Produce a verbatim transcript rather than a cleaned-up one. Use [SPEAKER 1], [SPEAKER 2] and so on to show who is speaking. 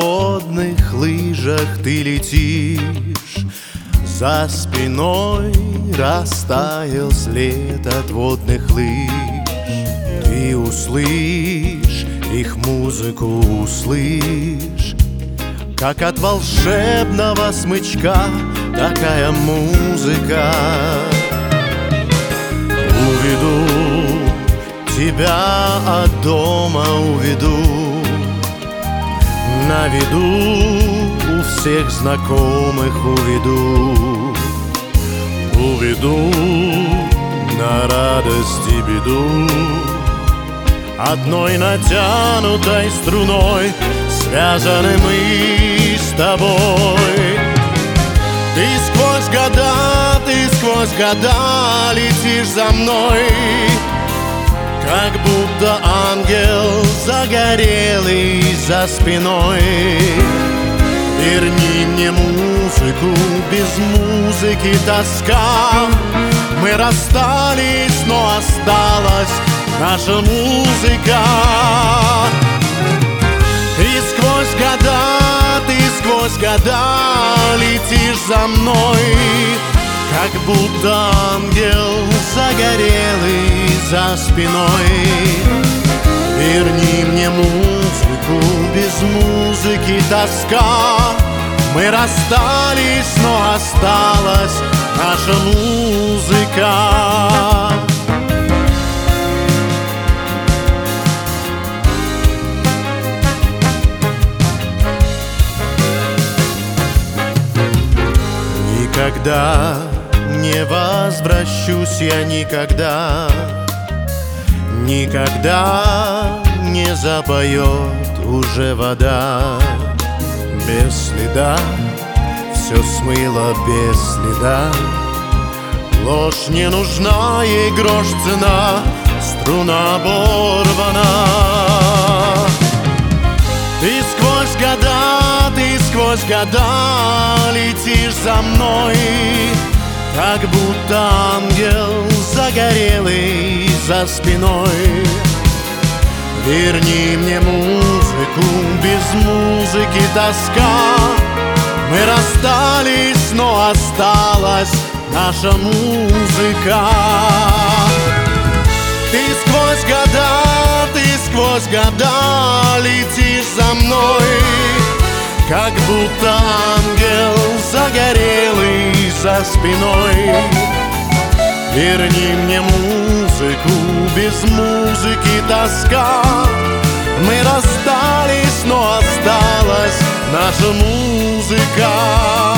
[SPEAKER 1] водных лыжах ты летишь, за спиной растаял след от водных лыж. Ты услышь их музыку, услышь, как от волшебного смычка такая музыка. Уведу тебя от дома, уведу, на виду у всех знакомых уведу. Уведу на радость и беду, одной натянутой струной связаны мы с тобой. Ты сквозь года, ты сквозь года летишь за мной, как будто ангел загорелый за спиной. Верни мне музыку, без музыки тоска. Мы расстались, но осталась наша музыка. Ты сквозь года, ты сквозь года летишь за мной, как будто ангел загорелый за спиной. Верни мне музыку, без музыки тоска. Мы расстались, но осталась наша музыка. Никогда не возвращусь я, никогда, никогда не запоет уже вода. Без следа все смыло, без следа. Ложь не нужна, ей грош цена, струна оборвана. Ты сквозь года, ты сквозь года летишь за мной, как будто ангел загорелый за спиной. Верни мне музыку, без музыки тоска. Мы расстались, но осталась наша музыка. Ты сквозь года, ты сквозь года летишь за мной, как будто ангел загорелый за спиной. Верни мне музыку, без музыки тоска. Мы расстались, но осталась наша музыка.